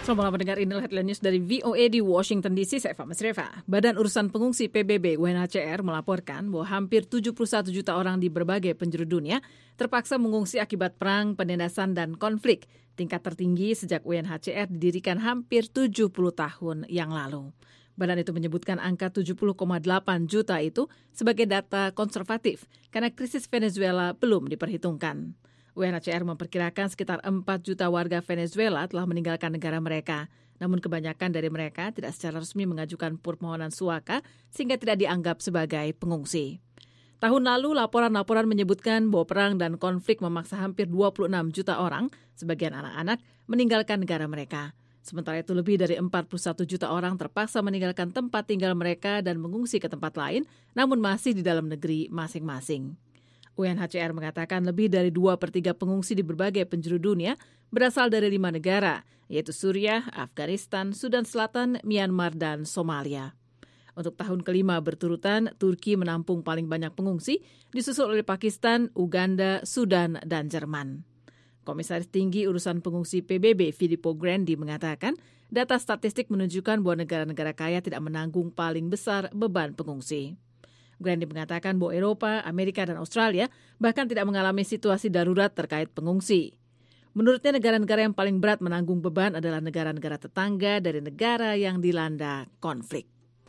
Selamat mendengar inilah headline news dari VOA di Washington DC. Saya Fahmi Sreva. Badan Urusan Pengungsi PBB UNHCR melaporkan bahwa hampir 71 juta orang di berbagai penjuru dunia terpaksa mengungsi akibat perang, penindasan, dan konflik. Tingkat tertinggi sejak UNHCR didirikan hampir 70 tahun yang lalu. Badan itu menyebutkan angka 70,8 juta itu sebagai data konservatif karena krisis Venezuela belum diperhitungkan. UNHCR memperkirakan sekitar 4 juta warga Venezuela telah meninggalkan negara mereka. Namun kebanyakan dari mereka tidak secara resmi mengajukan permohonan suaka sehingga tidak dianggap sebagai pengungsi. Tahun lalu laporan-laporan menyebutkan bahwa perang dan konflik memaksa hampir 26 juta orang, sebagian anak-anak, meninggalkan negara mereka. Sementara itu lebih dari 41 juta orang terpaksa meninggalkan tempat tinggal mereka dan mengungsi ke tempat lain, namun masih di dalam negeri masing-masing. UNHCR mengatakan lebih dari 2/3 pengungsi di berbagai penjuru dunia berasal dari 5 negara, yaitu Suriah, Afghanistan, Sudan Selatan, Myanmar, dan Somalia. Untuk tahun kelima berturutan, Turki menampung paling banyak pengungsi, disusul oleh Pakistan, Uganda, Sudan, dan Jerman. Komisaris Tinggi Urusan Pengungsi PBB Filippo Grandi mengatakan, data statistik menunjukkan bahwa negara-negara kaya tidak menanggung paling besar beban pengungsi. Grandi mengatakan bahwa Eropa, Amerika, dan Australia bahkan tidak mengalami situasi darurat terkait pengungsi. Menurutnya negara-negara yang paling berat menanggung beban adalah negara-negara tetangga dari negara yang dilanda konflik.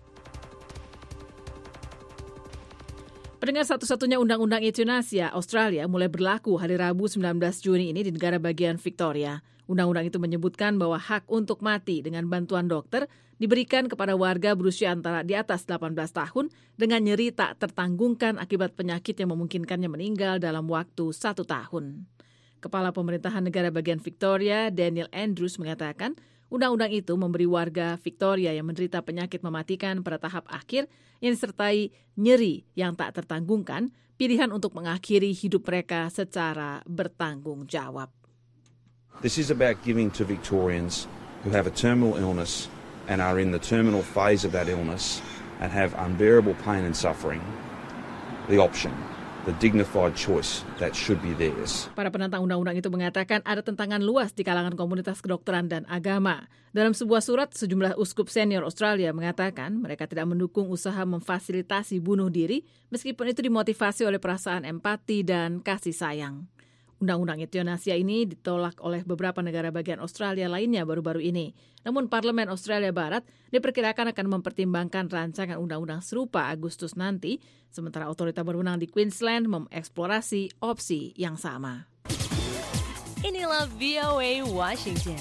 Pendengar, satu-satunya undang-undang euthanasia Australia mulai berlaku hari Rabu 19 Juni ini di negara bagian Victoria. Undang-undang itu menyebutkan bahwa hak untuk mati dengan bantuan dokter diberikan kepada warga berusia antara di atas 18 tahun dengan nyeri tak tertanggungkan akibat penyakit yang memungkinkannya meninggal dalam waktu 1 tahun. Kepala Pemerintahan Negara Bagian Victoria, Daniel Andrews, mengatakan undang-undang itu memberi warga Victoria yang menderita penyakit mematikan pada tahap akhir yang disertai nyeri yang tak tertanggungkan pilihan untuk mengakhiri hidup mereka secara bertanggung jawab. This is about giving to Victorians who have a terminal illness and are in the terminal phase of that illness and have unbearable pain and suffering, the option, the dignified choice that should be theirs. Para penantang undang-undang itu mengatakan ada tentangan luas di kalangan komunitas kedokteran dan agama. Dalam sebuah surat, sejumlah uskup senior Australia mengatakan mereka tidak mendukung usaha memfasilitasi bunuh diri meskipun itu dimotivasi oleh perasaan empati dan kasih sayang. Undang-undang euthanasia ini ditolak oleh beberapa negara bagian Australia lainnya baru-baru ini. Namun Parlemen Australia Barat diperkirakan akan mempertimbangkan rancangan undang-undang serupa Agustus nanti, sementara otoritas berwenang di Queensland mengeksplorasi opsi yang sama. Inilah VOA Washington.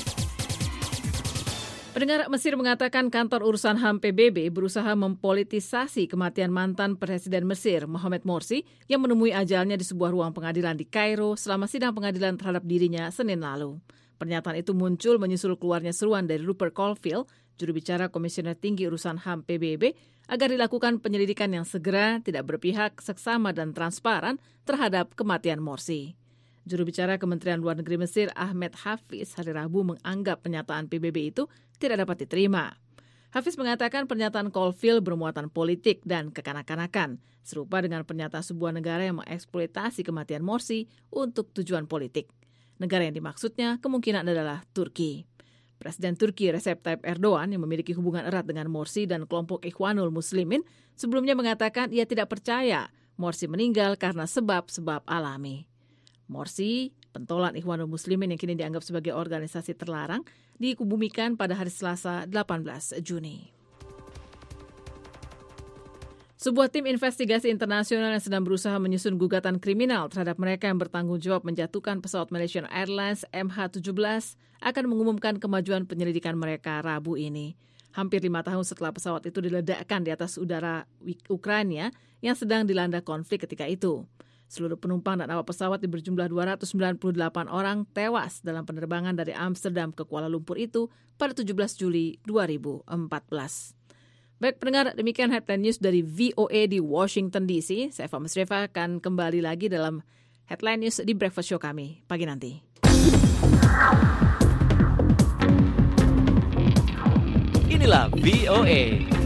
Pendengar, Mesir mengatakan kantor urusan HAM PBB berusaha mempolitisasi kematian mantan Presiden Mesir, Mohamed Morsi, yang menemui ajalnya di sebuah ruang pengadilan di Kairo selama sidang pengadilan terhadap dirinya Senin lalu. Pernyataan itu muncul menyusul keluarnya seruan dari Rupert Colville, juru bicara Komisioner Tinggi Urusan HAM PBB, agar dilakukan penyelidikan yang segera, tidak berpihak, seksama, dan transparan terhadap kematian Morsi. Juru bicara Kementerian Luar Negeri Mesir, Ahmed Hafiz, hari Rabu menganggap pernyataan PBB itu tidak dapat diterima. Hafiz mengatakan pernyataan Colville bermuatan politik dan kekanak-kanakan, serupa dengan pernyataan sebuah negara yang mengeksploitasi kematian Morsi untuk tujuan politik. Negara yang dimaksudnya kemungkinan adalah Turki. Presiden Turki Recep Tayyip Erdogan yang memiliki hubungan erat dengan Morsi dan kelompok Ikhwanul Muslimin sebelumnya mengatakan ia tidak percaya Morsi meninggal karena sebab-sebab alami. Morsi, pentolan Ikhwanul Muslimin yang kini dianggap sebagai organisasi terlarang, dikebumikan pada hari Selasa 18 Juni. Sebuah tim investigasi internasional yang sedang berusaha menyusun gugatan kriminal terhadap mereka yang bertanggung jawab menjatuhkan pesawat Malaysian Airlines MH17 akan mengumumkan kemajuan penyelidikan mereka Rabu ini. Hampir 5 tahun setelah pesawat itu diledakkan di atas udara Ukraina yang sedang dilanda konflik ketika itu. Seluruh penumpang dan awak pesawat yang berjumlah 298 orang tewas dalam penerbangan dari Amsterdam ke Kuala Lumpur itu pada 17 Juli 2014. Baik pendengar, demikian headline news dari VOA di Washington DC. Saya Fahmi Sreva akan kembali lagi dalam headline news di breakfast show kami pagi nanti. Inilah VOA.